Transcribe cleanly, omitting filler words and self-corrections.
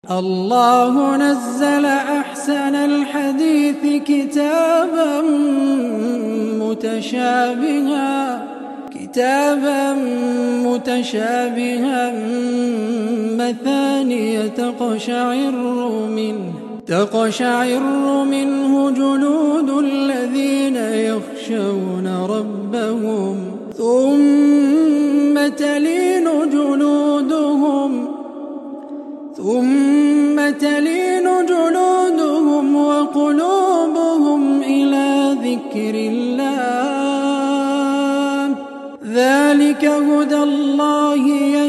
الله نزل أحسن الحديث كتابا متشابها مثانية تقشعر منه جلود الذين يخشون ربهم ثم تلين جلودهم وقلوبهم إلى ذكر الله ذلك هدى الله